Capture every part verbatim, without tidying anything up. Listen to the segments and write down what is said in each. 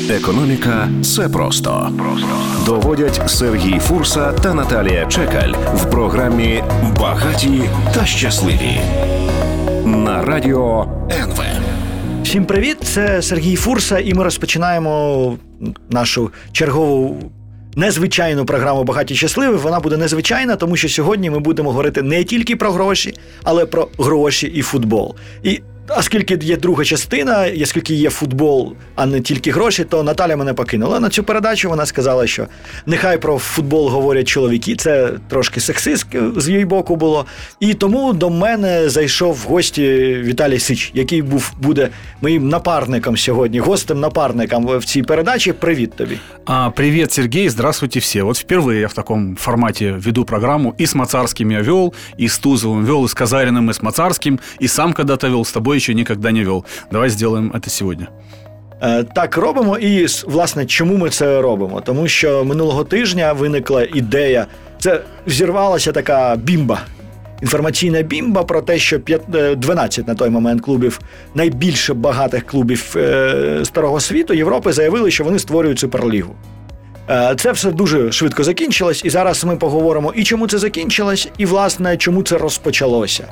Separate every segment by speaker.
Speaker 1: Економіка – це просто. Доводять Сергій Фурса та Наталія Чекаль в програмі «Багаті та щасливі» на радіо ен ве.
Speaker 2: Всім привіт, це Сергій Фурса, і ми розпочинаємо нашу чергову незвичайну програму «Багаті і щасливі». Вона буде незвичайна, тому що сьогодні ми будемо говорити не тільки про гроші, але про гроші і футбол. І оскільки є друга частина, оскільки є футбол, а не тільки гроші, то Наталя мене покинула на цю передачу. Вона сказала, що нехай про футбол говорять чоловіки. Це трошки сексист з її боку було. І тому до мене зайшов в гості Віталій Сич, який був, буде моїм напарником сьогодні, гостем-напарником в цій передачі. Привіт тобі.
Speaker 3: А, привет, Сергей, здравствуйте все. Вот впервые я в таком формате веду программу. И с Мацарским я вел, и с Тузовым вел, и с Казариным, и с Мацарским, и сам когда-то вел, с тобой еще никогда не вел. Давай сделаем это сегодня.
Speaker 2: Так робимо. І, власне, чому ми це робимо? Тому що минулого тижня виникла ідея, це взірвалася така бімба, інформаційна бімба про те, що дванадцять на той момент клубів, найбільше багатих клубів Старого світу, Європи, заявили, що вони створюють Суперлігу. Це все дуже швидко закінчилось, і зараз ми поговоримо і чому це закінчилось, і, власне, чому це розпочалося.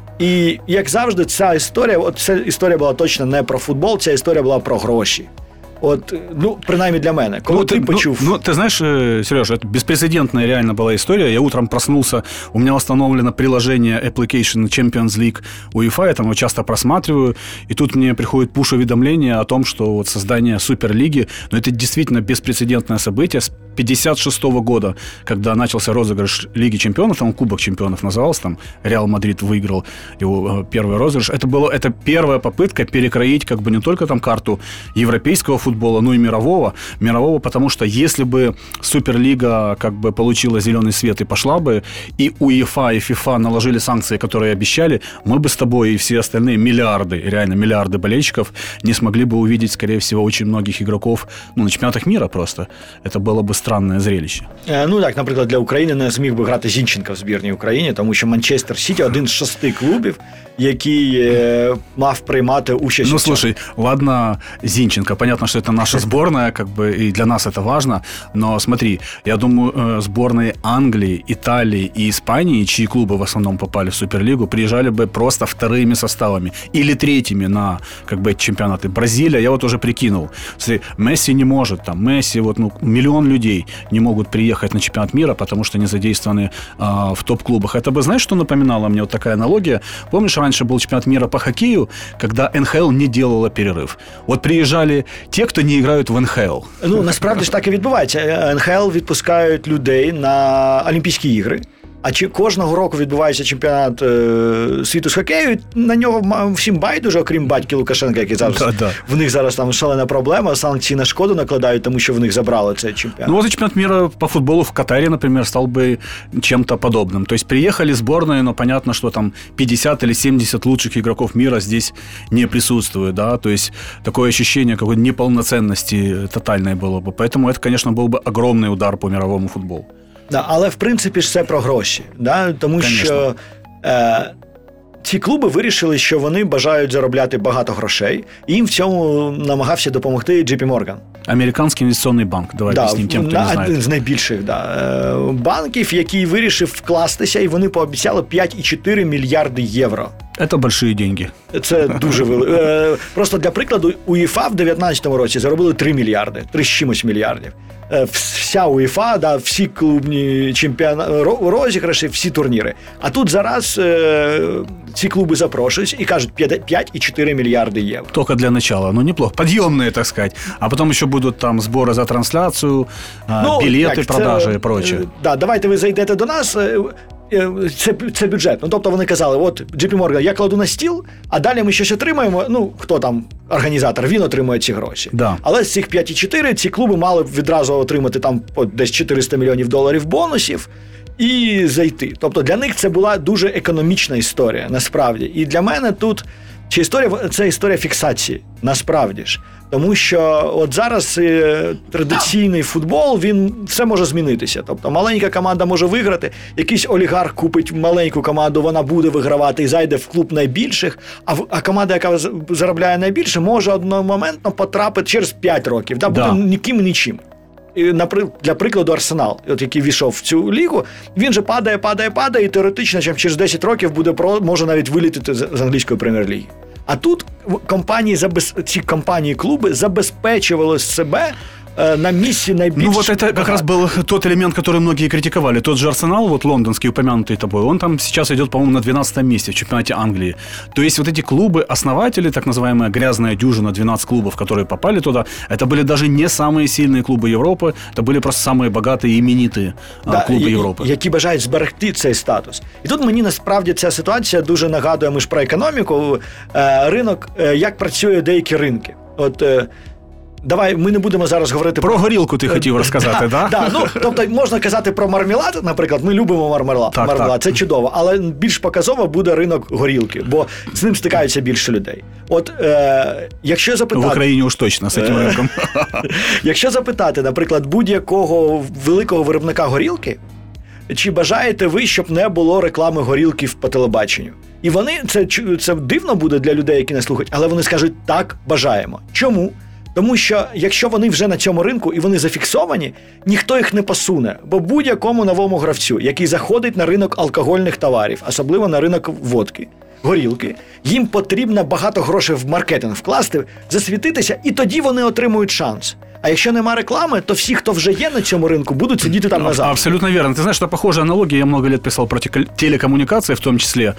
Speaker 2: І, як завжди, ця історія, от ця історія була точно не про футбол, ця історія була про гроші. Вот, ну, принаймні для меня. Коли
Speaker 3: ну,
Speaker 2: ты,
Speaker 3: ты
Speaker 2: почув...
Speaker 3: Ну, ну, ты знаешь, Сережа, это беспрецедентная реально была история. Я утром проснулся, у меня установлено приложение Application Champions League UEFA, я там его часто просматриваю, и тут мне приходит пуш-уведомление о том, что вот создание Суперлиги, ну, это действительно беспрецедентное событие. С пятьдесят шестого года, когда начался розыгрыш Лиги Чемпионов, там Кубок Чемпионов назывался, там Реал Мадрид выиграл его первый розыгрыш. Это было, это первая попытка перекроить как бы не только там карту европейского футбола, футбола, ну и мирового. Мирового, потому что если бы Суперлига как бы получила зеленый свет и пошла бы, и УЕФА, и ФИФА наложили санкции, которые обещали, мы бы с тобой и все остальные миллиарды, реально миллиарды болельщиков не смогли бы увидеть, скорее всего, очень многих игроков ну, на чемпионатах мира просто. Это было бы странное зрелище.
Speaker 2: Ну так, наприклад, для України не зміг би грати Зінченко в збірній України, тому що Манчестер Сіті один з шести клубів, який е, мав приймати участь.
Speaker 3: Ну, слушай, ладно, Зинченко, понятно, что это наша сборная, как бы, и для нас это важно, но смотри, я думаю, сборные Англии, Италии и Испании, чьи клубы в основном попали в Суперлигу, приезжали бы просто вторыми составами или третьими на, как бы, чемпионаты. Бразилия, я вот уже прикинул, смотри, Месси не может, там, Месси, вот, ну, миллион людей не могут приехать на чемпионат мира, потому что не задействованы а, в топ-клубах. Это бы, знаешь, что напоминало мне, вот такая аналогия? Помнишь, раньше был чемпионат мира по хоккею, когда эн ха ел не делала перерыв. Вот приезжали те, хто не грають в ен ха ел.
Speaker 2: Ну, насправді ж так і відбувається. ен ха ел відпускають людей на Олімпійські ігри. А чи кожного року відбувається чемпіонат е, світу з хокею, на нього всім байдуже, окрім батьки Лукашенка, який зараз,
Speaker 3: да, да.
Speaker 2: в них зараз там шалена проблема, санкції на шкоду накладають, тому що в них забрали цей чемпіонат.
Speaker 3: Ну, вот чемпионат мира по футболу в Катаре, например, стал бы чем-то подобным. То есть приехали сборные, но понятно, что там пятьдесят или семьдесят лучших игроков мира здесь не присутствует, да, то есть такое ощущение какой-то неполноценности тотальной было бы. Поэтому это, конечно, был бы огромный удар по мировому футболу.
Speaker 2: Да, але, в принципі, ж це про гроші. Да? Тому Конечно. що е, ці клуби вирішили, що вони бажають заробляти багато грошей, і їм в цьому намагався допомогти Джей Пі Морган.
Speaker 3: Американський інвестиційний банк, давай
Speaker 2: да,
Speaker 3: об'яснимо тим, хто не знає.
Speaker 2: Один з найбільших да, банків, який вирішив вкластися, і вони пообіцяли п'ять цілих чотири мільярди євро.
Speaker 3: Це великі гроші.
Speaker 2: Це дуже великі. Просто для прикладу, УЄФА в дев'ятнадцятому році заробили три мільярди, три з чимось мільярдів. Вся УЄФА, да, всі клубні чемпіонати, розіграші, всі турніри. А тут зараз е, ці клуби запрошують і кажуть п'ять цілих чотири мільярди євро.
Speaker 3: Только для начала, ну неплохо, подъемные, так сказать. А потом еще будут там сборы за трансляцию, ну, билеты, як, продажи це, і прочее.
Speaker 2: Да, давайте ви зайдете до нас. Це, це бюджет. Ну, тобто вони казали, от Джей Пі Морган, я кладу на стіл, а далі ми щось отримаємо. Ну, хто там організатор, він отримує ці гроші.
Speaker 3: Да.
Speaker 2: Але з цих п'ять цілих чотири ці клуби мали б відразу отримати там десь чотириста мільйонів доларів бонусів і зайти. Тобто для них це була дуже економічна історія, насправді. І для мене тут Чи історія, це історія фіксації, насправді ж. Тому що от зараз е, традиційний футбол, він все може змінитися. Тобто маленька команда може виграти, якийсь олігарх купить маленьку команду, вона буде вигравати і зайде в клуб найбільших, а, а команда, яка заробляє найбільше, може одномоментно потрапити через п'ять років, да, буде
Speaker 3: да.
Speaker 2: ніким і нічим. І, для прикладу, Арсенал, от який війшов в цю лігу, він же падає, падає, падає, і теоретично через десять років буде про, може навіть вилітити з англійської прем'єр-ліги. А тут компанії, ці компанії-клуби забезпечували себе на миссии наибольшей.
Speaker 3: Ну вот это как раз был тот элемент, который многие критиковали. Тот же Арсенал, вот лондонский, упомянутый тобой, он там сейчас идет, по-моему, на двенадцатом месте в чемпионате Англии. То есть вот эти клубы-основатели, так называемая грязная дюжина, двенадцать клубов, которые попали туда, это были даже не самые сильные клубы Европы, это были просто самые богатые и именитые да, клуби
Speaker 2: і,
Speaker 3: Європи.
Speaker 2: Які бажають зберегти цей статус. І тут мені насправді ця ситуація дуже нагадує, ми ж про економіку, ринок, як працює деякі ринки. От давай, ми не будемо зараз говорити
Speaker 3: про... Про горілку ти хотів розказати,
Speaker 2: да,
Speaker 3: да?
Speaker 2: Да, ну, тобто можна казати про мармелад, наприклад, ми любимо мармелад, так, мармелад так. Це чудово, але більш показово буде ринок горілки, бо з ним стикаються більше людей. От, е, якщо запитати...
Speaker 3: В Україні уж точно з цим ринком.
Speaker 2: Якщо запитати, наприклад, будь-якого великого виробника горілки, чи бажаєте ви, щоб не було реклами горілки по телебаченню? І вони, це, це дивно буде для людей, які не слухають, але вони скажуть, так, бажаємо. Чому? Тому що, якщо вони вже на цьому ринку і вони зафіксовані, ніхто їх не посуне. Бо будь-якому новому гравцю, який заходить на ринок алкогольних товарів, особливо на ринок водки, горілки, їм потрібно багато грошей в маркетинг вкласти, засвітитися, і тоді вони отримують шанс. А якщо нема реклами, то всі, хто вже є на цьому ринку, будуть сидіти там назад.
Speaker 3: Абсолютно верно. Ты знаешь, это похожая аналогия. Я много лет писал про телекоммуникации, в том числе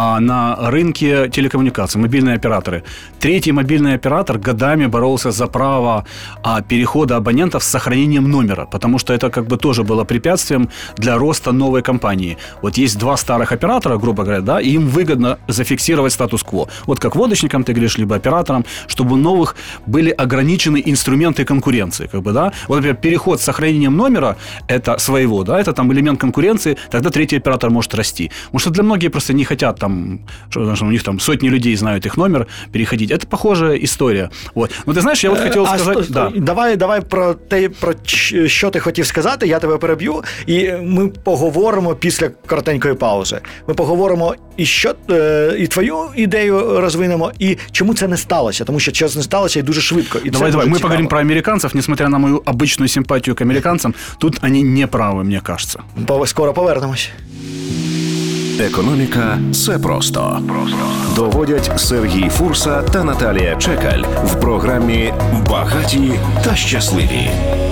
Speaker 3: на рынке телекоммуникаций, мобильные операторы. Третий мобильный оператор годами боролся за право перехода абонентов с сохранением номера, потому что это как бы тоже было препятствием для роста новой компании. Вот есть два старых оператора, грубо говоря, да, и им выгодно зафиксировать статус-кво. Вот как водочникам ты говоришь, либо операторам, чтобы у новых были ограничены инструменты конкуренции. Как бы, да? Вот, например, переход с сохранением номера это своего, да, это там элемент конкуренции, тогда третий оператор может расти. Потому что для многих просто не хотят там, что, что у них там сотни людей знают их номер, переходить. Это похожая история. Вот. Ну, ты знаешь, я вот хотел
Speaker 2: а
Speaker 3: сказать...
Speaker 2: Сто,
Speaker 3: да.
Speaker 2: Давай, давай про те, про що ти хотів сказати, я тебе переб'ю, і ми поговоримо після коротенької паузи. Ми поговоримо і що, і твою ідею розвинемо, і чому це не сталося, тому що це не сталося і дуже швидко. І
Speaker 3: давай,
Speaker 2: це
Speaker 3: давай,
Speaker 2: дуже
Speaker 3: мы
Speaker 2: цікаво.
Speaker 3: поговорим про американцев, несмотря на мою обычную симпатию к американцам, тут они не правы, мне кажется.
Speaker 2: Скоро повернемось.
Speaker 1: Економіка – це просто. Доводять Сергій Фурса та Наталія Чекаль в програмі «Багаті та щасливі»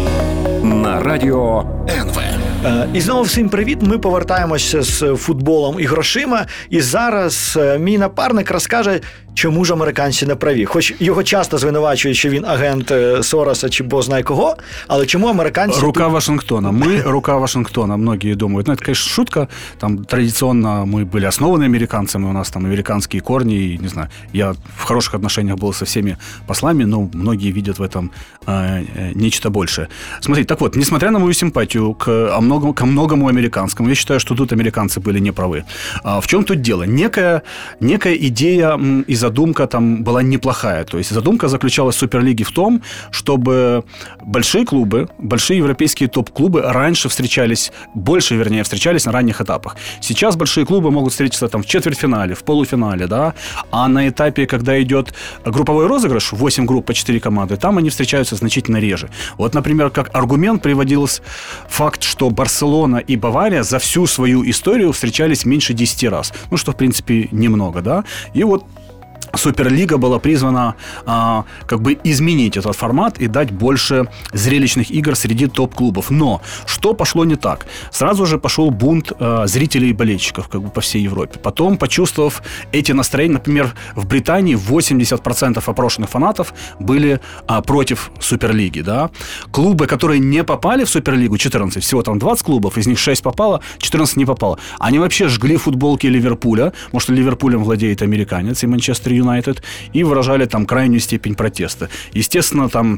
Speaker 1: на радіо ен ве.
Speaker 2: І знову всім привіт, ми повертаємося з футболом і грошима, і зараз мій напарник розкаже, чому ж американці не праві. Хоч його часто звинувачують, що він агент Сороса чи бо знає кого, але чому американці...
Speaker 3: Рука тут... Вашингтона. Мы рука Вашингтона, многие думают. Ну, это, конечно, шутка. Там традиционно мы были основаны американцами, у нас там американские корни, и, не знаю, я в хороших отношениях был со всеми послами, но многие видят в этом э, нечто большее. Смотрите, так вот, несмотря на мою симпатию к, многому, к многому американскому, я считаю, что тут американцы были неправы. А в чем тут дело? Некая, некая идея и задумка там была неплохая. То есть задумка заключалась в Суперлиге в том, чтобы большие клубы, большие европейские топ-клубы раньше встречались, больше, вернее, встречались на ранних этапах. Сейчас большие клубы могут встретиться там в четвертьфинале, в полуфинале, да, а на этапе, когда идет групповой розыгрыш, восемь групп по четыре команды, там они встречаются значительно реже. Вот, например, как аргумент приводился факт, что Барселона и Бавария за всю свою историю встречались меньше десяти раз. Ну, что, в принципе, немного, да. И вот Суперлига была призвана а, как бы изменить этот формат и дать больше зрелищных игр среди топ-клубов. Но что пошло не так? Сразу же пошел бунт а, зрителей и болельщиков как бы по всей Европе. Потом, почувствовав эти настроения, например, в Британии восемьдесят процентов опрошенных фанатов были а, против Суперлиги. Да? Клубы, которые не попали в Суперлигу, четырнадцать, всего там двадцать клубов, из них шесть попало, четырнадцать не попало. Они вообще жгли футболки Ливерпуля, потому что Ливерпулем владеет американец и Манчестер Юнайтед, и выражали там крайнюю степень протеста. Естественно, там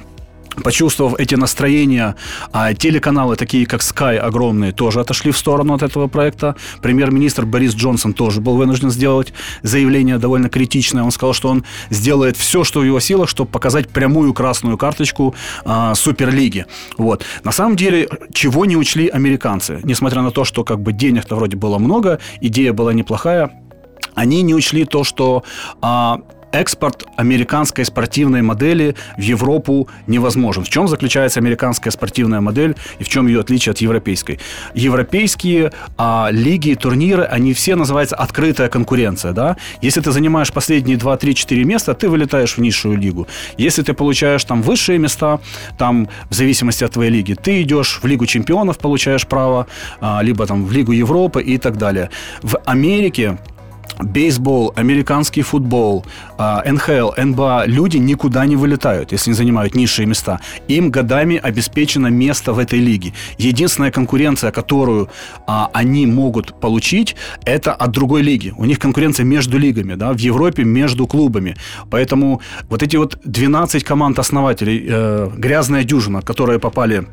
Speaker 3: почувствовав эти настроения, а телеканалы, такие как Sky, огромные, тоже отошли в сторону от этого проекта. Премьер-министр Борис Джонсон тоже был вынужден сделать заявление довольно критичное. Он сказал, что он сделает все, что в его силах, чтобы показать прямую красную карточку а, Суперлиги. Вот. На самом деле, чего не учли американцы? Несмотря на то, что как бы денег-то вроде было много, идея была неплохая, они не учли то, что... А, экспорт американской спортивной модели в Европу невозможен. В чем заключается американская спортивная модель и в чем ее отличие от европейской? Европейские а, лиги, турниры, они все называются открытая конкуренция. Да? Если ты занимаешь последние два, три, четыре места, ты вылетаешь в низшую лигу. Если ты получаешь там высшие места, там в зависимости от твоей лиги, ты идешь в Лигу чемпионов, получаешь право, а, либо там в Лигу Европы и так далее. В Америке бейсбол, американский футбол, эн эйч эл, эн би эй, люди никуда не вылетают, если не занимают низшие места. Им годами обеспечено место в этой лиге. Единственная конкуренция, которую а, они могут получить, это от другой лиги. У них конкуренция между лигами, да, в Европе между клубами. Поэтому вот эти вот двенадцать команд-основателей, э, грязная дюжина, которые попали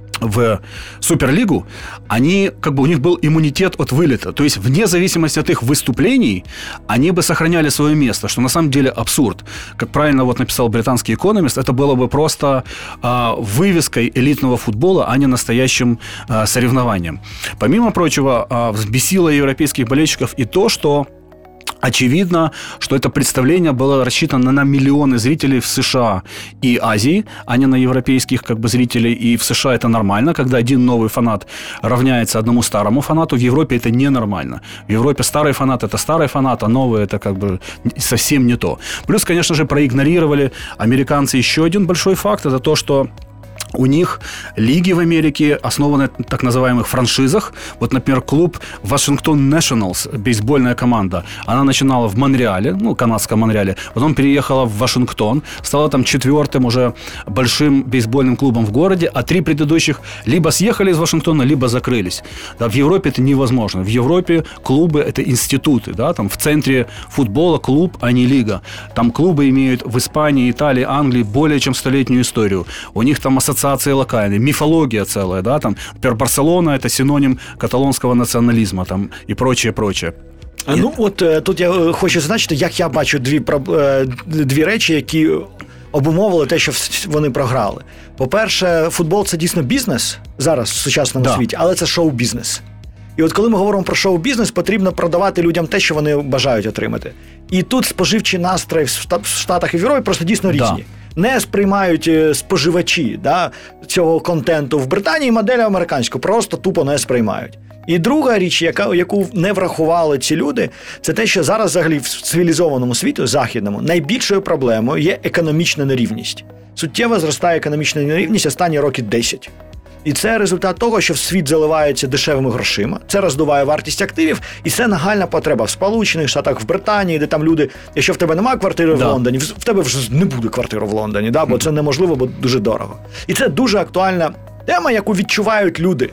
Speaker 3: в Суперлигу, они, как бы у них был иммунитет от вылета. То есть, вне зависимости от их выступлений, они бы сохраняли свое место, что на самом деле абсурд. Как правильно вот написал британский экономист, это было бы просто а, вывеской элитного футбола, а не настоящим а, соревнованием. Помимо прочего, а, взбесило европейских болельщиков и то, что очевидно, что это представление было рассчитано на миллионы зрителей в США и Азии, а не на европейских как бы зрителей. И в США это нормально, когда один новый фанат равняется одному старому фанату. В Европе это ненормально. В Европе старый фанат – это старый фанат, а новый – это как бы совсем не то. Плюс, конечно же, проигнорировали американцы еще один большой факт – это то, что у них лиги в Америке основаны на так называемых франшизах. Вот, например, клуб Вашингтон Nationals, бейсбольная команда, она начинала в Монреале, ну, канадском Монреале, потом переехала в Вашингтон, стала там четвертым уже большим бейсбольным клубом в городе, а три предыдущих либо съехали из Вашингтона, либо закрылись. Да, в Европе это невозможно. В Европе клубы – это институты, да, там в центре футбола клуб, а не лига. Там клубы имеют в Испании, Италии, Англии более чем столетнюю историю. У них там ассоциации ассоциации локальные, мифология целая, да, там, например, Барселона – это синоним каталонского націоналізму, там, і прочее, прочее.
Speaker 2: Ну, от тут я хочу зазначити, як я бачу дві, дві речі, які обумовили те, що вони програли. По-перше, футбол – це дійсно бізнес зараз в сучасному да. світі, але це шоу-бізнес. І от коли ми говоримо про шоу-бізнес, потрібно продавати людям те, що вони бажають отримати. І тут споживчі настрої в Штатах і в Європі просто дійсно різні. Да. Не сприймають споживачі да, цього контенту в Британії, модель американську просто тупо не сприймають. І друга річ, яка, яку не врахували ці люди, це те, що зараз взагалі в цивілізованому світі, західному, найбільшою проблемою є економічна нерівність. Суттєво зростає економічна нерівність останні роки десять. І це результат того, що світ заливається дешевими грошима, це роздуває вартість активів, і це нагальна потреба в Сполучених Штатах, в Британії, де там люди, якщо в тебе немає квартири да. в Лондоні, в тебе вже не буде квартири в Лондоні, да, бо це неможливо, бо дуже дорого. І це дуже актуальна тема, яку відчувають люди.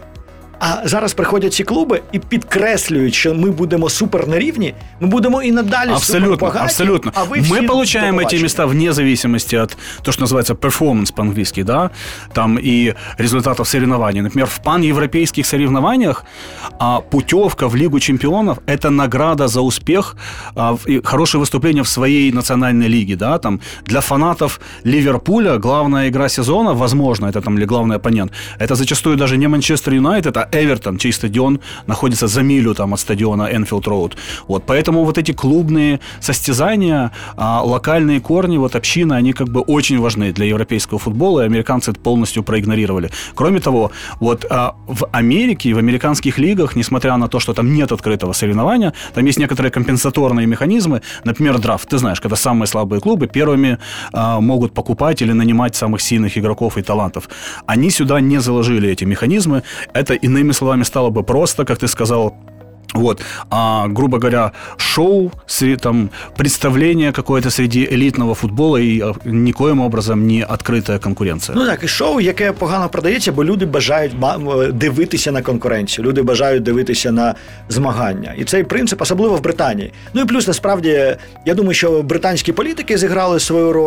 Speaker 2: А зараз приходять ці клуби і підкреслюють, що ми будемо супер на рівні, мы будем и надалее
Speaker 3: абсолютно,
Speaker 2: супер богаты,
Speaker 3: абсолютно.
Speaker 2: А вы
Speaker 3: мы получаем эти места вне зависимости от то, что называется performance по-английски, да, там и результатов соревнований. Например, в паневропейских соревнованиях а, путевка в Лигу чемпионов – это награда за успех, а, и хорошее выступление в своей национальной лиге, да, там для фанатов Ливерпуля главная игра сезона, возможно, это там или главный оппонент, это зачастую даже не Манчестер Юнайтед, а Эвертон, чей стадион находится за милю там от стадиона Энфилд Роуд. Вот, поэтому вот эти клубные состязания, а, локальные корни, вот община, они как бы очень важны для европейского футбола, и американцы это полностью проигнорировали. Кроме того, вот а, в Америке, в американских лигах, несмотря на то, что там нет открытого соревнования, там есть некоторые компенсаторные механизмы, например, драфт. Ты знаешь, когда самые слабые клубы первыми а, могут покупать или нанимать самых сильных игроков и талантов. Они сюда не заложили эти механизмы. Это, иными словами, стало бы просто, как ты сказал, вот, а, грубо говоря, шоу, там, представление какое-то среди елітного футболу і нікоїм образом не відкрита конкуренція.
Speaker 2: Ну так, і шоу, яке погано продається, бо люди бажають дивитися на конкуренцію, люди бажають дивитися на змагання. І цей принцип, особливо в Британії. Ну і плюс, насправді, я думаю, що британські політики зіграли свою роль.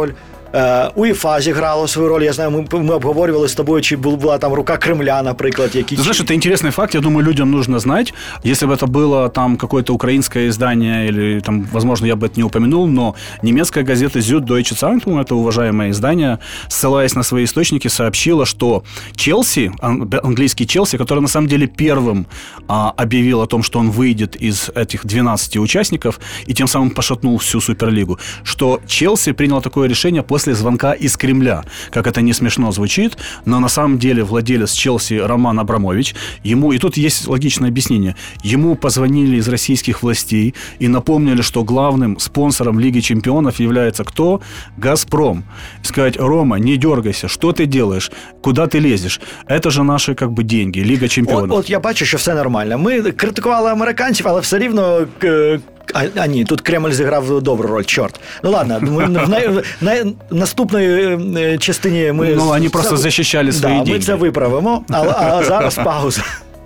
Speaker 2: УЄФА зіграло свою роль. Я знаю, ми, ми обговорювали з тобою, чи була там рука Кремля, наприклад. Які...
Speaker 3: Ты знаешь, это интересный факт, я думаю, людям нужно знать. Если бы это было там какое-то украинское издание, или там, возможно, я бы это не упомянул, но немецкая газета Süddeutsche Zeitung, это уважаемое издание, ссылаясь на свои источники, сообщила, что Челси, английский Челси, который на самом деле первым а, объявил о том, что он выйдет из этих двенадцати участников и тем самым пошатнул всю Суперлигу, что Челси принял такое решение после звонка из Кремля. Как это не смешно звучит, но на самом деле владелец Челси Роман Абрамович, ему, и тут есть логичное объяснение, ему позвонили из российских властей и напомнили, что главным спонсором Лиги Чемпионов является кто? «Газпром». И сказать: Рома, не дергайся, что ты делаешь, куда ты лезешь? Это же наши как бы деньги, Лига Чемпионов.
Speaker 2: От, от я бачу, що все нормально. Ми критикували американців, але все рівно... А, а ні, тут Кремль зіграв добру роль, чорт. Ну ладно, ми в най, на, наступної частині ми...
Speaker 3: Ну, вони просто це, захищали свої
Speaker 2: да,
Speaker 3: деньги.
Speaker 2: Ми це виправимо, а, а зараз пауза.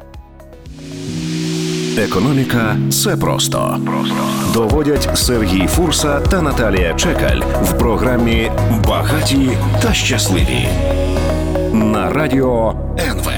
Speaker 1: Економіка – це просто. Доводять Сергій Фурса та Наталія Чекаль в програмі «Багаті та щасливі» на радіо ен ве.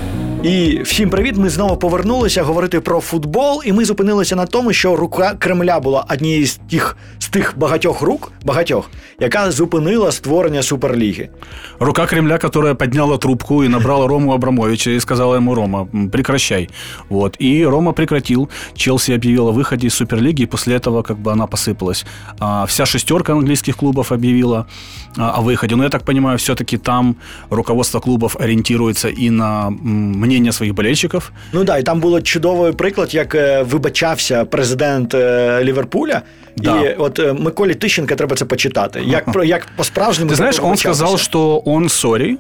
Speaker 2: І всім привіт, ми знову повернулися говорити про футбол, і ми зупинилися на тому, що рука Кремля була однією з тих, з тих багатьох рук, багатьох, яка зупинила створення Суперліги.
Speaker 3: Рука Кремля, которая подняла трубку и набрала Рому Абрамовича и сказала ему: Рома, прекращай. Вот. И Рома прекратил. Челси объявила о выходе из Суперлиги, и после этого как бы она посыпалась. А вся шестерка английских клубов объявила о выходе. Но я так понимаю, все-таки там руководство клубов ориентируется и на мнение своїх болельщиків.
Speaker 2: Ну да, і там було чудовий приклад, як вибачався президент Ліверпуля.
Speaker 3: Да.
Speaker 2: І от Миколі Тищенка треба це почитати. Як, як по-справжньому...
Speaker 3: Ты знаешь, он сказал, что он sorry,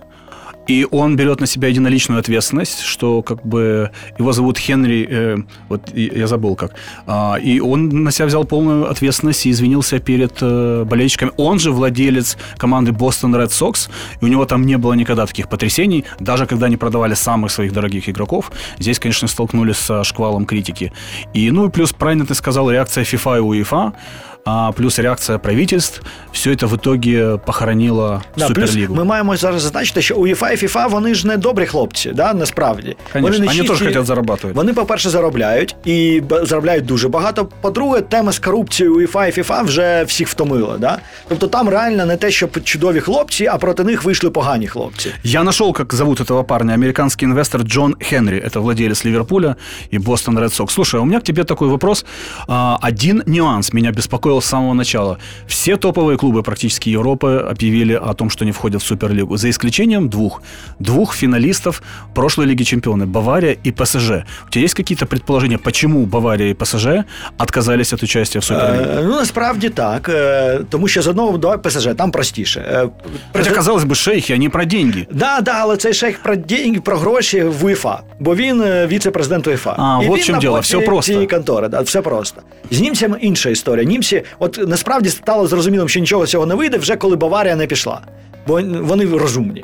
Speaker 3: и он берет на себя единоличную ответственность, что как бы его зовут Хенри, э, вот я забыл как, а, и он на себя взял полную ответственность и извинился перед э, болельщиками. Он же владелец команды Boston Red Sox, и у него там не было никогда таких потрясений, даже когда они продавали самых своих дорогих игроков. Здесь, конечно, столкнулись со шквалом критики. И, ну и плюс, правильно ты сказал, реакция FIFA и УЕФА, а плюс реакція правительств, все це в итоге похоронило
Speaker 2: да,
Speaker 3: Суперлігу.
Speaker 2: Плюс ми маємо зараз зазначити, що УЄФА і ФІФА, вони ж не добрі хлопці, да, насправді.
Speaker 3: Конечно, вони, вони теж хочуть заробляти.
Speaker 2: Вони, по-перше, заробляють, і заробляють дуже багато. По-друге, тема з корупцією УЄФА і ФІФА вже всіх втомила. Да? Тобто там реально не те, що чудові хлопці, а проти них вийшли погані хлопці.
Speaker 3: Я нашел, как зовут этого парня, американский инвестор Джон Хенри, это владелец Ливерпуля и Бостон Ред Сокс. Слушай, у меня к тебе такой вопрос. Один нюанс меня беспокоил с самого начала. Все топовые клубы практически Европы объявили о том, что не входят в Суперлигу, за исключением двух. Двух финалистов прошлой Лиги Чемпионов, Бавария и ПСЖ. У тебя есть какие-то предположения, почему Бавария и ПСЖ отказались от участия в Суперлиге?
Speaker 2: Е, ну, насправді так. Е, тому що з одного, давай ПСЖ, там простіше. Е,
Speaker 3: Хотя, казалось бы, шейхи, они про деньги.
Speaker 2: Да, да, але цей шейх про деньги, про гроші в УЄФА. Бо він віце-президент УЄФА.
Speaker 3: А,
Speaker 2: і
Speaker 3: вот в чому діло, все просто.
Speaker 2: Цієї контори, да, все просто. З німцями інша історія. Німці, от насправді стало зрозумілим, що нічого з цього не вийде, вже коли Баварія не пішла. Бо вони розумні.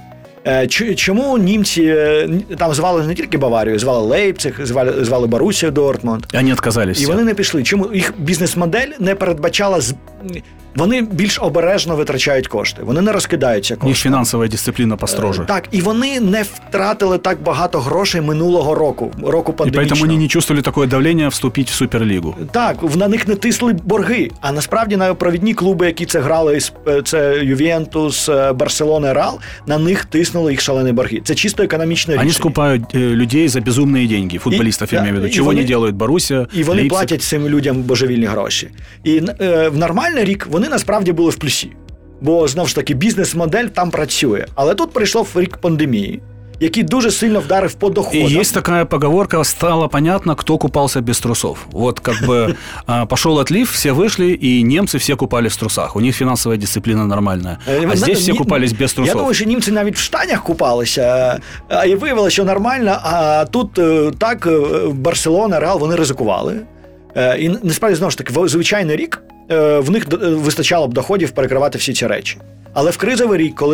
Speaker 2: Чому німці там звали не тільки Баварію, звали Лейпциг, звали, звали Борусію Дортмунд.
Speaker 3: Вони відказалися.
Speaker 2: І вони не пішли. Чому? Їх бізнес-модель не передбачала... Вони більш обережно витрачають кошти. Вони не розкидаються коштами.
Speaker 3: У них фінансова дисципліна построже.
Speaker 2: Так, і вони не втратили так багато грошей минулого року, року пандемічного.
Speaker 3: І тому вони не чувствовали таке давлення вступити в Суперлігу.
Speaker 2: Так, на них не тисли борги. А насправді на провідні клуби, які це грали, це Ювентус, Барселона, Реал, на них тиснули їх шалені борги. Це чисто економічне рішення.
Speaker 3: Вони скупають людей за безумні деньги, футболістів, я маю в виду. Чого вони, не роблять Борусія,
Speaker 2: І вони
Speaker 3: Лейпциг.
Speaker 2: платять цим людям божевільні гроші. І е, в нормальний рік вони насправді були в плюсі. Бо, знову ж таки, бізнес-модель там працює. Але тут прийшов рік пандемії, який дуже сильно вдарив по доходам.
Speaker 3: И есть такая поговорка, стало понятно, кто купался без трусов. Вот как бы пошел отлив, все вышли, и немцы все купались в трусах. У них финансовая дисциплина нормальная. А здесь все купались без трусов.
Speaker 2: Я думаю, що німці навіть в штанях купалися, і виявилося, що нормально, а тут так Барселона, Реал, вони ризикували. І насправді, знову ж таки, в звичайний рік в них вистачало б доходів перекривати всі ці речі. Але в кризовий рік, коли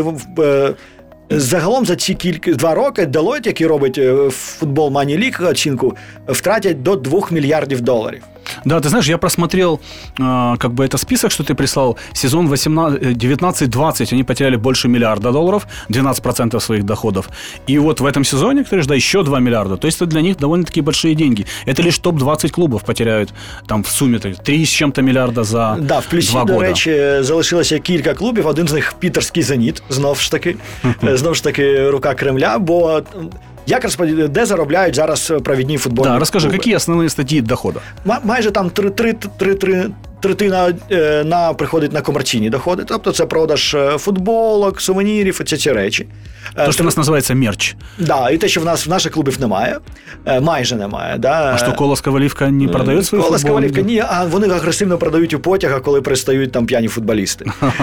Speaker 2: загалом за ці кілька два роки Deloitte, який робить Football Money League оцінку, втратять до двох мільярдів доларів.
Speaker 3: Да, ты знаешь, я просмотрел э, как бы это список, что ты прислал. Сезон девятнадцать двадцать они потеряли больше миллиарда долларов, двенадцать процентов своих доходов. И вот в этом сезоне, который да, еще два миллиарда. То есть это для них довольно-таки большие деньги. Это лишь топ двадцать клубов потеряють там в сумі три з чим-то мільярда за
Speaker 2: да, в плюсі,
Speaker 3: два
Speaker 2: до
Speaker 3: года.
Speaker 2: речі, залишилося кілька клубів. Один з них Пітерський «Зеніт», знов ж таки. Знов ж таки рука Кремля, бо як розподіляють, де заробляють зараз провідні футбольні
Speaker 3: Да, розкажи,
Speaker 2: клуби?
Speaker 3: які основні статті доходу?
Speaker 2: М- майже там три, три, три, три, третина е, на, приходить на комерційні доходи, тобто це продаж е, футболок, сувенірів, оці ці речі. Е,
Speaker 3: То, що у нас називається мерч.
Speaker 2: Да, і те, що в нас в наших клубів немає, е, майже немає. Да.
Speaker 3: А що, Колос Ковалівка не продає свої
Speaker 2: Колос
Speaker 3: футболки?
Speaker 2: Ковалівка ні, а вони агресивно продають у потягах, коли пристають там п'яні футболісти.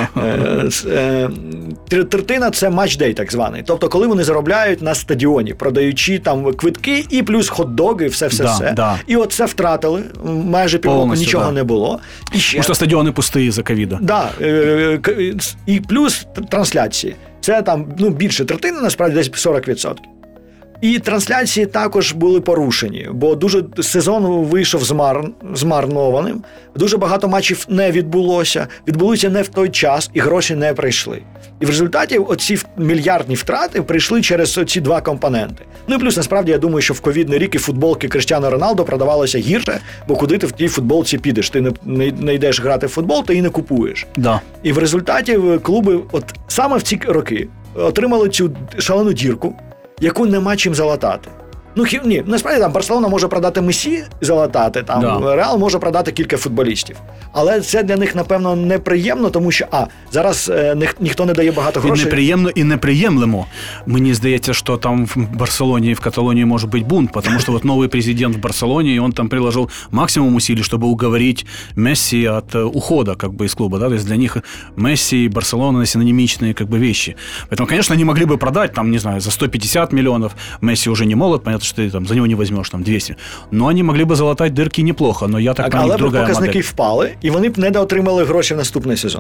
Speaker 2: Е, е, Третина – це матч-дей так званий. Тобто, коли вони заробляють на стадіоні, продаючи там квитки і плюс хот-доги, все-все-все.
Speaker 3: Да, да.
Speaker 2: І от це втратили, майже півроку
Speaker 3: Повністю,
Speaker 2: нічого
Speaker 3: да.
Speaker 2: не було. І ще...
Speaker 3: Тому що стадіони пусті за ковіда.
Speaker 2: Да, е, к- і плюс трансляції. Це там ну, більше третини, насправді десь сорок відсотків. І трансляції також були порушені, бо дуже сезон вийшов змар... змарнованим, дуже багато матчів не відбулося, відбулися не в той час, і гроші не прийшли. І в результаті оці мільярдні втрати прийшли через ці два компоненти. Ну і плюс, насправді, я думаю, що в ковідний рік і футболки Кріштіану Роналдо продавалися гірше, бо куди ти в тій футболці підеш? Ти не, не, не йдеш грати в футбол, ти її не купуєш.
Speaker 3: Да.
Speaker 2: І в результаті клуби от саме в ці роки отримали цю шалену дірку, яку нема чим залатати. Ну, хі, ні, насправді там Барселона може продати Месі і залатати, там
Speaker 3: Да.
Speaker 2: Реал може продати кілька футболістів. Але це для них, напевно, неприємно, тому що, а, зараз е, ніх, ніхто не дає багато
Speaker 3: І
Speaker 2: грошей.
Speaker 3: неприємно, і неприємлемо. Мені здається, що там в Барселоні і в Каталонії може бути бунт, потому что вот новый президент в Барселоне, и он там приложил максимум усилий, чтобы уговорить Месси от ухода как бы из клуба, да, то есть для них Месси и Барселона синонимичные как бы вещи. Поэтому, конечно, они могли бы продать там, не знаю, за сто пятьдесят миллионов, Месси уже не молод, понятно, что ты там за него не возьмешь там двести, но они могли бы залатать дырки неплохо, но я так,
Speaker 2: Так,
Speaker 3: понимаю,
Speaker 2: але б
Speaker 3: другая
Speaker 2: показники
Speaker 3: модель.
Speaker 2: впали, і вони б не доотримали гроші в наступний сезон.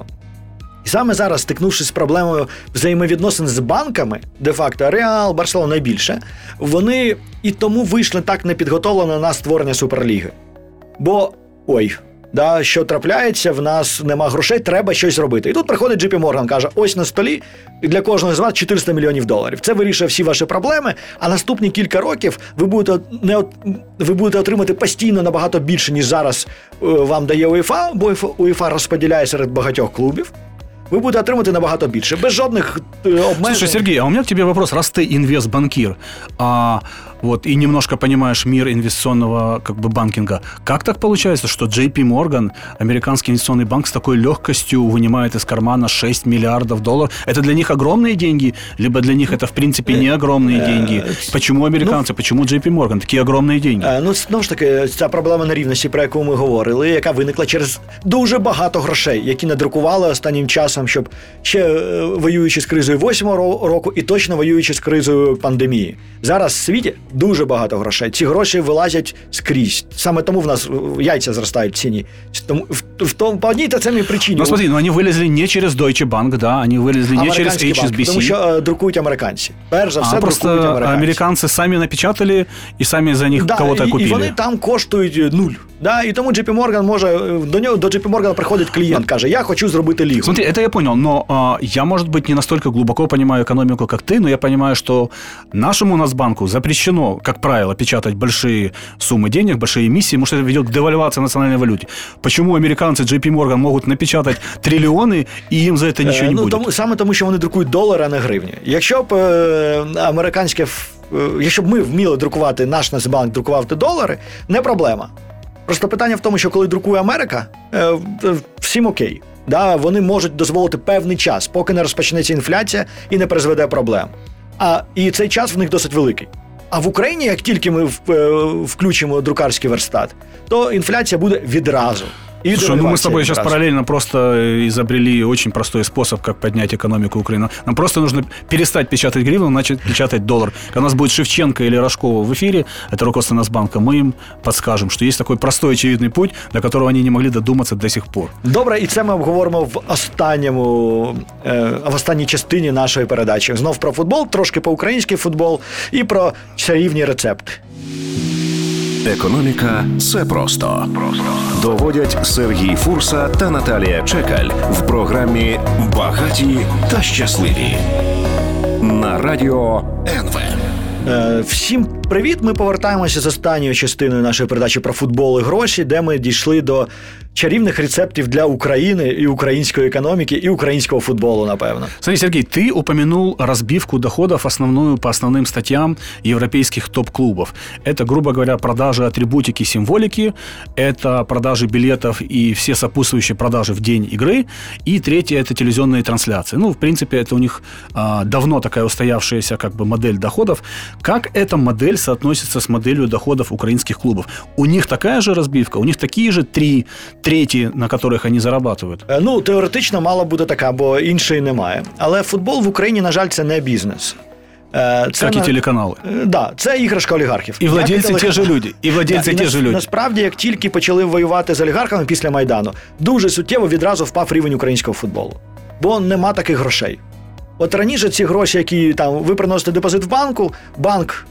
Speaker 2: І саме зараз, стикнувшись з проблемою взаємовідносин з банками, де-факто Реал, Барселона найбільше, вони і тому вийшли так непідготовлено на створення Суперліги. Бо, ой, да, що трапляється, в нас нема грошей, треба щось робити. І тут приходить Джей Пі Морган, каже, ось на столі, і для кожного з вас чотириста мільйонів доларів. Це вирішує всі ваші проблеми, а наступні кілька років ви будете, не, от- ви будете отримати постійно набагато більше, ніж зараз е, вам дає УЄФА, бо УЄФА розподіляє серед багатьох клубів. Ви будете отримати набагато більше, без жодних е, обмежень.
Speaker 3: Слушай, Сергей, а у меня к тебе вопрос. Раз ты инвестбанкир, а, вот, и немножко понимаешь мир инвестиционного как бы банкинга, как так получается, что Джей Пи Морган, американский инвестиционный банк, с такой легкостью вынимает из кармана шесть миллиардов долларов? Это для них огромные деньги, либо для них это, в принципе, не огромные деньги? Почему американцы, почему Джей Пи Морган? Такие огромные деньги.
Speaker 2: Е, Ну, знову ж таки, ця проблема нерівності, про яку ми говорили, яка виникла через дуже багато грошей, які надрукували останнім часом, щоб ще е, воюючи з кризою восьмого ро- року і точно воюючи з кризою пандемії. Зараз в світі дуже багато грошей. Ці гроші вилазять скрізь. Саме тому в нас яйця зростають в ціні. Тому, в, в, тому, по одній та самій причині.
Speaker 3: Ну, смотри, но они вылезли не через Deutsche Bank, да, они вылезли не через
Speaker 2: Американський
Speaker 3: Ейч Ес
Speaker 2: банк,
Speaker 3: Би Сі.
Speaker 2: тому що е, друкують американці. Перш за все,
Speaker 3: А просто
Speaker 2: друкують американці.
Speaker 3: американцы сами напечатали и сами за них
Speaker 2: Да,
Speaker 3: кого-то
Speaker 2: і,
Speaker 3: купили.
Speaker 2: і вони там коштують нуль. Да? І тому Джей Пі Морган може, до нього, до Джей Пі Моргана приходить клієнт, каже, я хочу зробити лігу.
Speaker 3: Смотри, это я понял, но а, я, может быть, не настолько глубоко понимаю экономику, как ты, но я понимаю, что нашему Нацбанку запрещено, как правило, печатать большие суммы денег, большие эмиссии, потому что это ведет к девальвации национальной валюте. Почему американцы Джей Пі Морган могут напечатать триллионы, и им за это ничего
Speaker 2: Е,
Speaker 3: не
Speaker 2: ну,
Speaker 3: будет?
Speaker 2: тому, саме тому, що вони друкують долари, а не гривні. Якщо б е, американське, ф- е, якщо б ми вміли друкувати, наш Нацбанк друкувати долари, не проблема. Просто питання в тому, що коли друкує Америка, е, е, всім окей. Да, вони можуть дозволити певний час, поки не розпочнеться інфляція і не призведе проблем. А, і цей час в них досить великий. А в Україні, як тільки ми в- е, включимо друкарський верстат, то інфляція буде відразу. И
Speaker 3: Слушай, ну мы с тобой
Speaker 2: девальвация
Speaker 3: сейчас
Speaker 2: раз.
Speaker 3: параллельно просто изобрели очень простой способ, как поднять экономику Украины. Нам просто нужно перестать печатать гривну, начать печатать доллар. Когда у нас будет Шевченко или Рожкова в эфире, это руководство Нацбанка, мы им подскажем, что есть такой простой, очевидный путь, до которого они не могли додуматься до сих пор.
Speaker 2: Добре, і це ми обговоримо в останньому, е, в останній частині нашої передачі. Знов про футбол, трошки про український футбол і про чарівні рецепти.
Speaker 1: Економіка – це просто. Доводять Сергій Фурса та Наталія Чекаль в програмі «Багаті та щасливі» на радіо ен ве.
Speaker 2: Всім привіт! Ми повертаємося з останньою частиною нашої передачі про футбол і гроші, де ми дійшли до чарівних рецептів для України і української економіки, і українського футболу, напевно.
Speaker 3: Смотри, Сергей, ты упомянул разбивку доходов основную по основным статьям европейских топ-клубов. Это, грубо говоря, продажи атрибутики, символики, это продажи билетов и все сопутствующие продажи в день игры, и третье – это телевизионные трансляции. Ну, в принципе, это у них а, давно такая устоявшаяся как бы модель доходов. Как эта модель соотносится с моделью доходов украинских клубов? У них такая же разбивка, у них такие же три треті, на яких вони заробляють?
Speaker 2: Ну, теоретично мала бути така, бо іншої немає. Але футбол в Україні, на жаль, це не бізнес.
Speaker 3: Це як і на... телеканали.
Speaker 2: Так, да, це іграшка олігархів.
Speaker 3: І владельці ті ж люди. І владельці
Speaker 2: да,
Speaker 3: ті
Speaker 2: і
Speaker 3: ж люди.
Speaker 2: Насправді, як тільки почали воювати з олігархами після Майдану, дуже суттєво відразу впав рівень українського футболу. Бо нема таких грошей. От раніше ці гроші, які там ви приносите депозит в банку, банк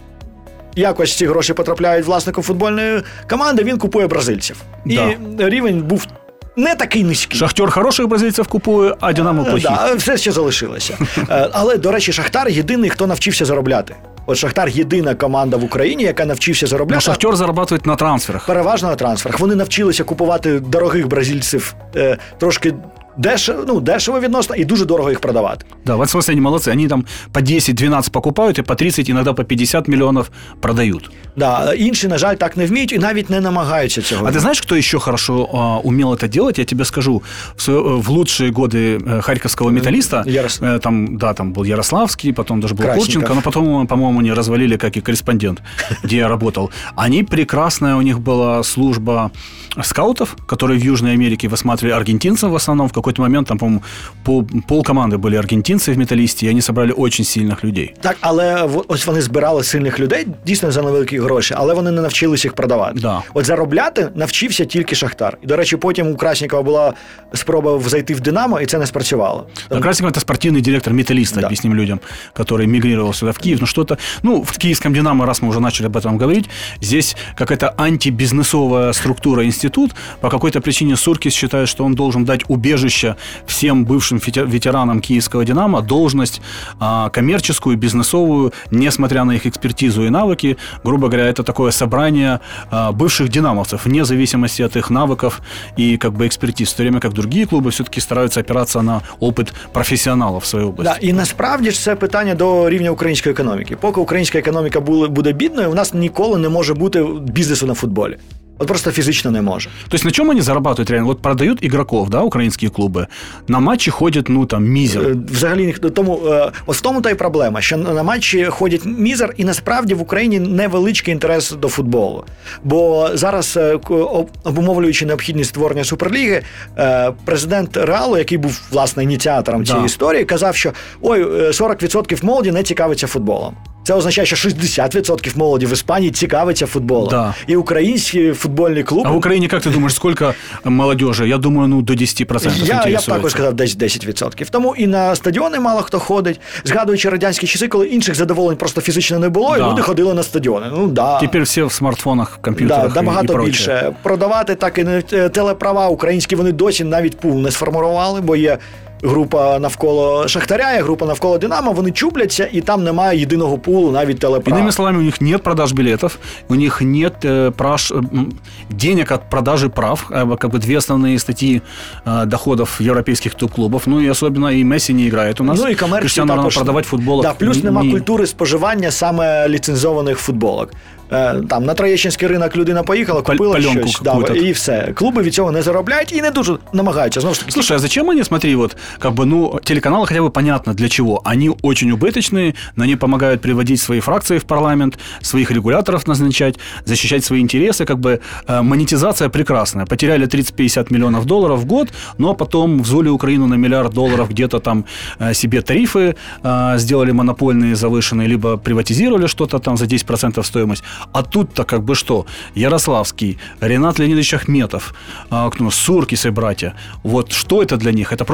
Speaker 2: якось ці гроші потрапляють власником футбольної команди, він купує бразильців. Да. І рівень був не такий низький.
Speaker 3: Шахтер хороших бразильців купує, а Динамо плохих.
Speaker 2: Да, все ще залишилося. Але, до речі, Шахтар єдиний, хто навчився заробляти. От Шахтар єдина команда в Україні, яка навчився заробляти.
Speaker 3: Но Шахтер заробляє на трансферах.
Speaker 2: Переважно на трансферах. Вони навчилися купувати дорогих бразильців е, трошки дешево, ну, дешево відносно і дуже дорого їх продавати.
Speaker 3: Да, в этом смысле они молодцы. Они там по десять-двенадцать покупают и по тридцать, иногда по пятьдесят миллионов продают.
Speaker 2: Да, інші, на жаль, так не вміють і навіть не намагаються цього.
Speaker 3: А ты знаешь, кто еще хорошо а, умел это делать? Я тебе скажу. В, в лучшие годы харьковского металлиста,
Speaker 2: Ярос...
Speaker 3: там, да, там был Ярославский, потом даже был
Speaker 2: Красников.
Speaker 3: Курченко, но потом, по-моему, они развалили, как и корреспондент, где я работал. Они прекрасная, у них была служба скаутов, которые в Южной Америке высматривали аргентинцев в основном. В какой-то момент там, по-моему, пол, пол команды были аргентинцы в металлисте, и они собрали очень сильных людей.
Speaker 2: Так, але ось вони збирали сильних людей, дійсно за невеликі гроші, але вони не навчилися їх продавати.
Speaker 3: Да.
Speaker 2: От заробляти навчився тільки Шахтар. І, до речі, потім у Краснікова була спроба зайти в Динамо, і це не спрацювало.
Speaker 3: Да, Красников – это спортивный директор металлиста, да. Объясним людям, который мигрировал сюда в Киев. Ну, что-то, ну, в киевском Динамо, раз мы уже начали об этом говорить, здесь какая-то антибизнесовая структура, институт. По какой-то причине Суркис считает, что он должен дать убежище всем бывшим ветеранам киевского Динамо, должность а, коммерческую, бизнесовую, несмотря на их экспертизу и навыки. Грубо говоря, это такое собрание а, бывших динамовцев, вне зависимости от их навыков и как бы экспертиз, в то время как другие клубы все-таки стараются опираться на опыт профессионалов в своей области.
Speaker 2: Да, і насправді ж це питання до рівня української економіки. Поки українська економіка буде бідною, у нас ніколи не може бути бізнесу на футболі. Вот просто физично не может.
Speaker 3: То есть на чем они зарабатывают реально? Вот продают игроков, да, украинские клубы. На матчі ходять, ну, там, мізер.
Speaker 2: Взагалі, тому, ось в тому та й проблема, що на матчі ходять мізер, і насправді в Україні невеличкий інтерес до футболу. Бо зараз, обумовлюючи необхідність створення Суперліги, президент Реалу, який був, власне, ініціатором цієї да. історії, казав, що ой, сорок відсотків молоді не цікавиться футболом. Це означає, що шістдесят відсотків молоді в Іспанії цікавиться футболом. Да. І українські футбольні клуби...
Speaker 3: А в Україні, як ти думаєш, скільки молодежі? Я думаю, ну, до десять відсотків
Speaker 2: Я, я б також сказав, десь десять відсотків. Тому і на стадіони мало хто ходить. Згадуючи радянські часи, коли інших задоволень просто фізично не було, да. і люди ходили на стадіони. Ну, да.
Speaker 3: Тепер всі в смартфонах, комп'ютерах
Speaker 2: да,
Speaker 3: і,
Speaker 2: багато
Speaker 3: і прочее.
Speaker 2: Більше. Продавати так і не телеправа українські вони досі навіть пул не сформували, бо є група навколо Шахтаря, є група навколо Динамо, вони чупляться, і там немає єдиного пулу, навіть телеправ.
Speaker 3: Иными словами, у них нет продаж билетов, у них нет э, праж, э, денег от продажи прав, э, как бы две основные статьи э, доходов европейских топ-клубов, ну и особенно и Месси не играет у нас.
Speaker 2: Ну і комерції також.
Speaker 3: Продавати футболок.
Speaker 2: Да, плюс нема культури споживання саме ліцензованих футболок. Там на Троєщинський ринок людина поїхала, купила
Speaker 3: Паленку
Speaker 2: щось, да, і все. Клуби від цього не заробляють і не дуже намагаються. Знову ж таки.
Speaker 3: Слушай, а зачем они, смотри, вот, как бы, ну, телеканалы хотя бы понятно для чего. Они очень убыточные, но они помогают приводить свои фракции в парламент, своих регуляторов назначать, защищать свои интересы, как бы монетизация прекрасная. Потеряли тридцать-пятьдесят миллионов долларов в год, но потом взули Украину на миллиард долларов, где-то там себе тарифы сделали монопольные, завышенные, либо приватизировали что-то там за десять процентов стоимость. А тут-то как бы что? Ярославский, Ренат Леонидович Ахметов, Суркис и братья. Вот что это для них? Это просто тщеславие?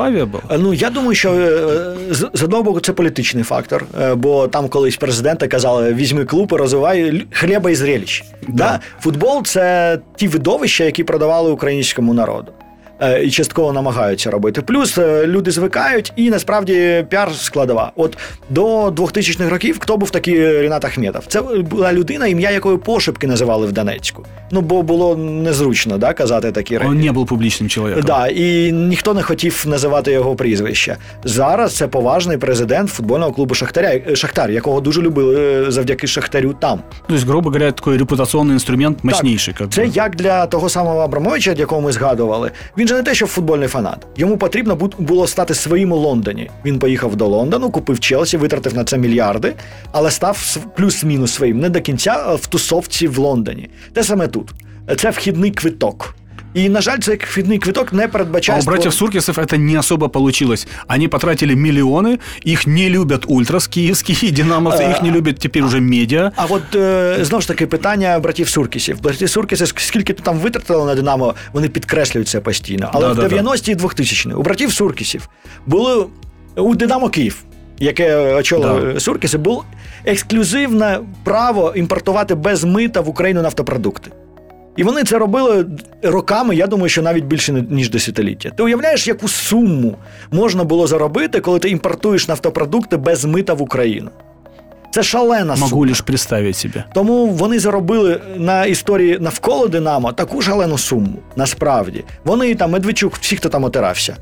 Speaker 3: тщеславие было?
Speaker 2: Ну, я думаю, що з, з одного боку це політичний фактор, бо там колись президенти казали, візьми клуб і розвивай хліба і зрелищ. Да. Да? Футбол – це ті видовища, які продавали українському народу. І частково намагаються робити. Плюс люди звикають, і насправді піар складова. От до двохтисячних років хто був такий Рінат Ахметов? Це була людина, ім'я якої пошепки називали в Донецьку. Ну, бо було незручно, да, казати такі речі.
Speaker 3: Він не був публічним чоловіком.
Speaker 2: Да, і ніхто не хотів називати його прізвище. Зараз це поважний президент футбольного клубу Шахтаря, Шахтар, якого дуже любили завдяки Шахтарю там.
Speaker 3: Тобто, грубо говоря, такий репутаційний інструмент мощніший.
Speaker 2: Так, це як для того самого Абрамовича, якого ми згадували. Він же не те, що футбольний фанат. Йому потрібно було стати своїм у Лондоні. Він поїхав до Лондону, купив Челсі, витратив на це мільярди, але став плюс-мінус своїм. Не до кінця, а в тусовці в Лондоні. Те саме тут. Це вхідний квиток. И, на жаль, цей вхідний квиток не передбачає...
Speaker 3: А у братьев Суркисов это не особо получилось. Они потратили миллионы, их не любят ультрас киевские, динамовцы, их не любят теперь уже медіа.
Speaker 2: А от, е, знову ж таки, питання братів Суркісів. Браті Суркіси, скільки там витратили на Динамо, вони підкреслюють це постійно. Але да, в дев'яності і двохтисячні у братів Суркісів були у Динамо Київ, яке очолив да. Суркіси, було ексклюзивне право імпортувати без мита в Україну нафтопродукти. І вони це робили роками, я думаю, що навіть більше, ніж десятиліття. Ти уявляєш, яку суму можна було заробити, коли ти імпортуєш нафтопродукти без мита в Україну? Це шалена сума.
Speaker 3: Могу лиш представити собі.
Speaker 2: Тому вони заробили на історії навколо Динамо таку шалену суму, насправді. Вони там, Медведчук, всі, хто там отирався,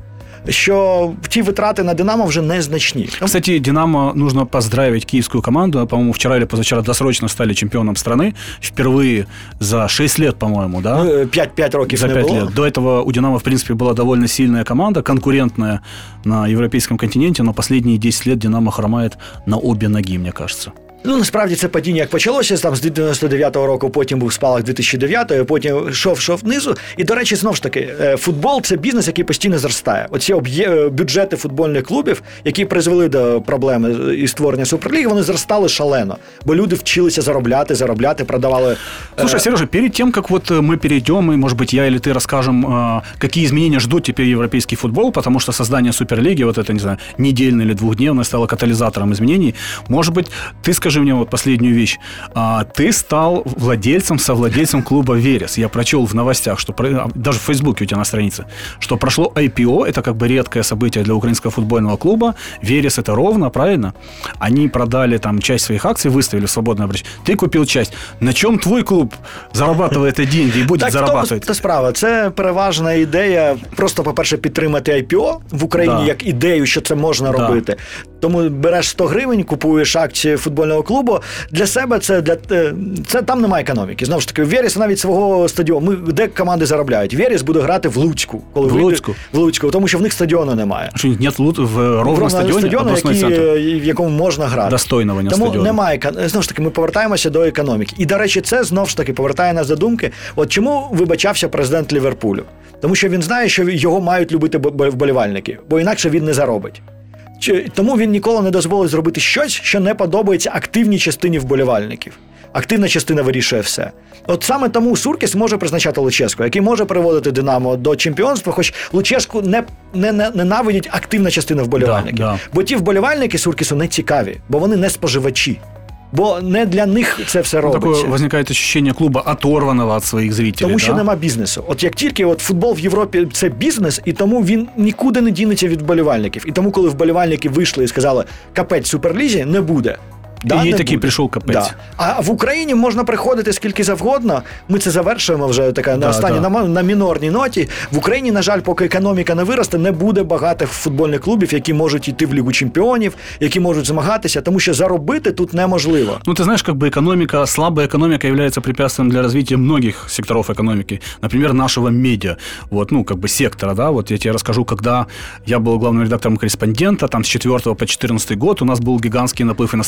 Speaker 2: що ті витрати на Динамо вже незначні.
Speaker 3: Кстати, Динамо нужно поздравить киевскую команду. По-моему, вчера или позавчера досрочно стали чемпионом страны. Впервые за шесть лет, по-моему, да?
Speaker 2: Ну, пять років
Speaker 3: за
Speaker 2: не
Speaker 3: пять
Speaker 2: було.
Speaker 3: Лет. До этого у Динамо, в принципе, была довольно сильная команда, конкурентная на европейском континенте, но последние десять лет Динамо хромает на обе ноги, мне кажется.
Speaker 2: Ну, насправді, це падіння як почалося, там з дев'яносто дев'ятого року, потім був спалах дві тисячі дев'ятого, потім йшов-йшов внизу. І, до речі, знову ж таки, футбол – це бізнес, який постійно зростає. Оці бюджети футбольних клубів, які призвели до проблеми і створення Суперліги, вони зростали шалено. Бо люди вчилися заробляти, заробляти, продавали...
Speaker 3: Слушай, Сережа, перед тем, как вот мы перейдем, и, может быть, я или ты расскажем, какие изменения ждут теперь европейский футбол, потому что создание Суперлиги, вот это, не знаю, недельное или двухдневное, стало катализатором изменений. Может быть, ты скажи мне вот последнюю вещь. А, ты стал владельцем, совладельцем клуба «Верес». Я прочел в новостях, что даже в Фейсбуке у тебя на странице, что прошло ай пи о, это как бы редкое событие для украинского футбольного клуба. «Верес» — это Ровно, правильно? Они продали там часть своих акций, выставили в свободное обращение. Ты купил часть. На чем твой клуб зарабатывает эти деньги и будет
Speaker 2: так,
Speaker 3: зарабатывать?
Speaker 2: Так, це справа. Це переважна ідея просто, по-перше, підтримати ай пі о в Україні да. як ідею, що це можна да. робити. Тому береш сто гривень, купуєш акції футбольного клубу. Для себе це, для, це там немає економіки. Знову ж таки, Верес навіть свого стадіону. Ми, де команди заробляють? Верес буде грати в Луцьку. Коли
Speaker 3: в
Speaker 2: вийде,
Speaker 3: Луцьку?
Speaker 2: В Луцьку, тому що в них стадіону немає.
Speaker 3: Що, нет в Ровно стадіоні?
Speaker 2: Стадіону, який, в якому можна грати.
Speaker 3: Достойного не
Speaker 2: тому
Speaker 3: стадіону.
Speaker 2: Немає, знову ж таки, ми повертаємося до економіки. І, до речі, це, знову ж таки, повертає нас до думки, от чому вибачався президент Ліверпулю? Тому що він знає, що його мають любити вболівальники, бо інакше він не заробить. Тому він ніколи не дозволить зробити щось, що не подобається активній частині вболівальників. Активна частина вирішує все. От саме тому Суркіс може призначати Луческу, який може приводити Динамо до чемпіонства, хоч Луческу не, не, не ненавидять активна частина вболівальників. Да, да. Бо ті вболівальники Суркісу не цікаві, бо вони не споживачі. Бо не для них це все робиться.
Speaker 3: Такое возникає відчуття клуба оторваного від своїх зрителів.
Speaker 2: Тому що
Speaker 3: да?
Speaker 2: нема бізнесу. От як тільки от футбол в Європі – це бізнес, і тому він нікуди не дінеться від вболівальників. І тому, коли вболівальники вийшли і сказали «капець Суперлізі», не буде.
Speaker 3: Да, і такий прийшов капець.
Speaker 2: Да. А в Україні можна приходити скільки завгодно. Ми це завершуємо вже така, да, на останній, да. на, на мінорній ноті. В Україні, на жаль, поки економіка не виросте, не буде багатих футбольних клубів, які можуть йти в Лігу чемпіонів, які можуть змагатися, тому що заробити тут неможливо.
Speaker 3: Ну, ты знаешь, как бы экономика, слабая экономика является препятствием для развития многих секторов экономики. Например, нашего медиа, вот, ну, как бы сектора, да, вот я тебе расскажу, когда я был главным редактором «Корреспондента», там с четвёртого по четырнадцатый год у нас был гигантский наплыв иностранных инвестиций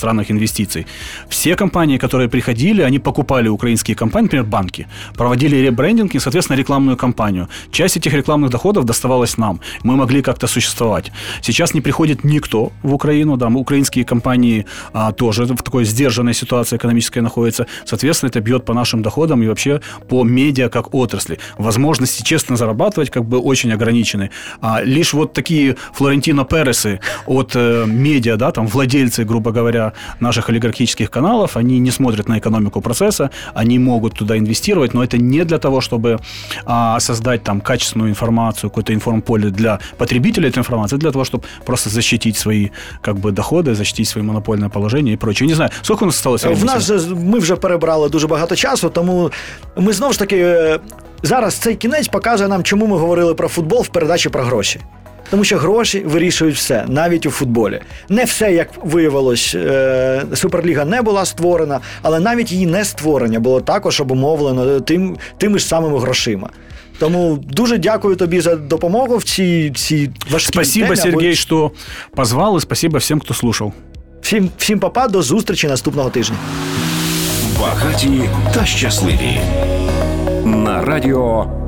Speaker 3: инвестиций. Все компании, которые приходили, они покупали украинские компании, например, банки, проводили ребрендинг и, соответственно, рекламную кампанию. Часть этих рекламных доходов доставалась нам. Мы могли как-то существовать. Сейчас не приходит никто в Украину, да, украинские компании а, тоже в такой сдержанной ситуации экономической находятся. Соответственно, это бьет по нашим доходам и вообще по медиа как отрасли. Возможности честно зарабатывать как бы очень ограничены. А лишь вот такие Флорентино Пересы от э, медиа, да, там владельцы, грубо говоря, наших олигархических каналов, они не смотрят на экономику процесса, они могут туда инвестировать, но это не для того, чтобы а, создать там качественную информацию, какое-то информполе для потребителя этой информации, а для того, чтобы просто защитить свои как бы доходи, защитить своє монопольне положення і прочее. Не знаю, скільки у нас сталося?
Speaker 2: В нас же, ми вже перебрали дуже багато часу, тому ми знову ж таки зараз цей кінець показує нам, чому ми говорили про футбол в передачі про гроші. Тому що гроші вирішують все, навіть у футболі. Не все, як виявилось, Суперліга не була створена, але навіть її не створення було також обумовлено тим, тими ж самими грошима. Тому дуже дякую тобі за допомогу в цій, цій важкій
Speaker 3: Спасибо,
Speaker 2: темі.
Speaker 3: Сергій, що позвав, і спасибо всім, хто слухав.
Speaker 2: Всім, всім па-па, до зустрічі наступного тижня.
Speaker 1: Багаті та щасливі. На радіо